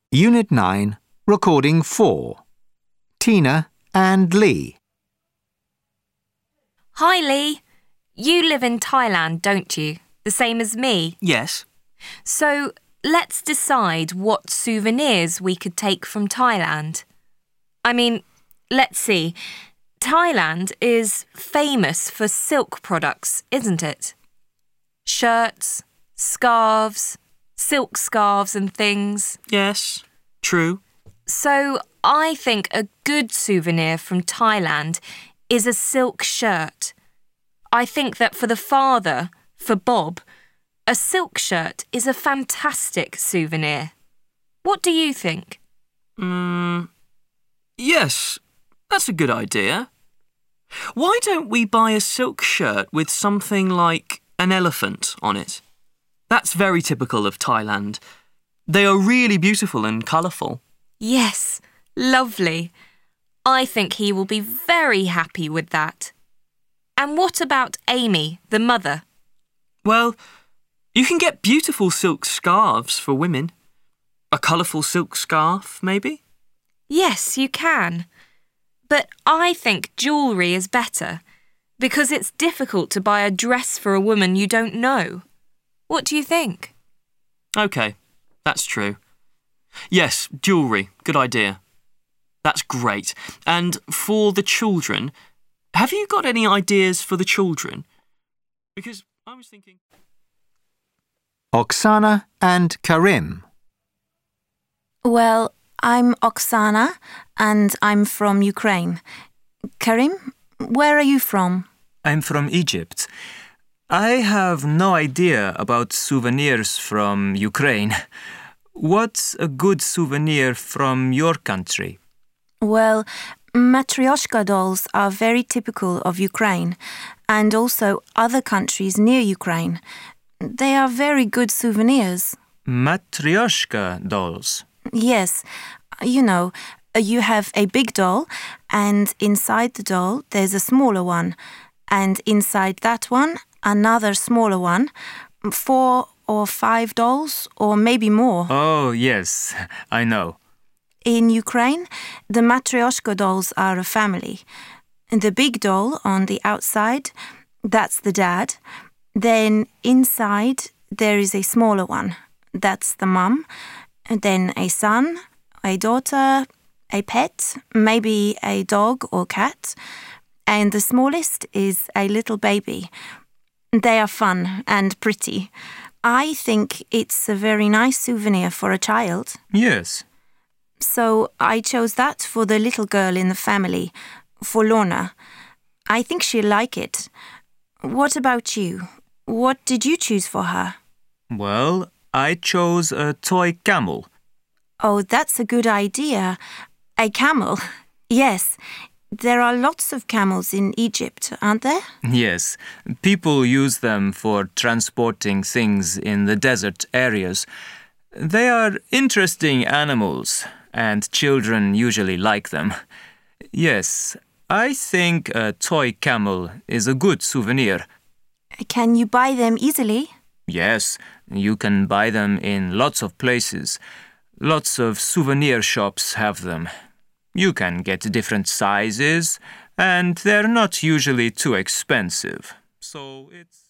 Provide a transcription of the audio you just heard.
Unit 9, Recording 4. Tina and Lee. Hi, Lee. You live in Thailand, don't you? The same as me. Yes. So let's decide what souvenirs we could take from Thailand. I mean, let's see. Thailand is famous for silk products, isn't it? Shirts, scarves, silk scarves and things. Yes, true. So I think a good souvenir from Thailand is a silk shirt. I think that for the father, for Bob, a silk shirt is a fantastic souvenir. What do you think? Yes, that's a good idea. Why don't we buy a silk shirt with something like an elephant on it? That's very typical of Thailand. They are really beautiful and colourful. Yes, lovely. I think he will be very happy with that. And what about Amy, the mother? Well, you can get beautiful silk scarves for women. A colourful silk scarf, maybe? Yes, you can. But I think jewellery is better because it's difficult to buy a dress for a woman you don't know. What do you think? OK, that's true. Yes, jewellery, good idea. That's great. And for the children, have you got any ideas for the children? Because I was thinking... Oksana and Karim. Well, I'm Oksana and I'm from Ukraine. Karim, where are you from? I'm from Egypt. I have no idea about souvenirs from Ukraine. What's a good souvenir from your country? Well, Matryoshka dolls are very typical of Ukraine and also other countries near Ukraine. They are very good souvenirs. Matryoshka dolls? Yes. You know, you have a big doll and inside the doll there's a smaller one. And inside that one, another smaller one. 4 or 5 dolls or maybe more. Oh, yes, I know. In Ukraine, the Matryoshka dolls are a family. The big doll on the outside, that's the dad. Then inside there is a smaller one. That's the mum. And then a son, a daughter, a pet, maybe a dog or cat. And the smallest is a little baby. They are fun and pretty. I think it's a very nice souvenir for a child. Yes. So I chose that for the little girl in the family, for Lorna. I think she'll like it. What about you? What did you choose for her? Well, I chose a toy camel. Oh, that's a good idea. A camel? Yes. There are lots of camels in Egypt, aren't there? Yes. People use them for transporting things in the desert areas. They are interesting animals, and children usually like them. Yes, I think a toy camel is a good souvenir. Can you buy them easily? Yes, you can buy them in lots of places. Lots of souvenir shops have them. You can get different sizes, and they're not usually too expensive. So it's...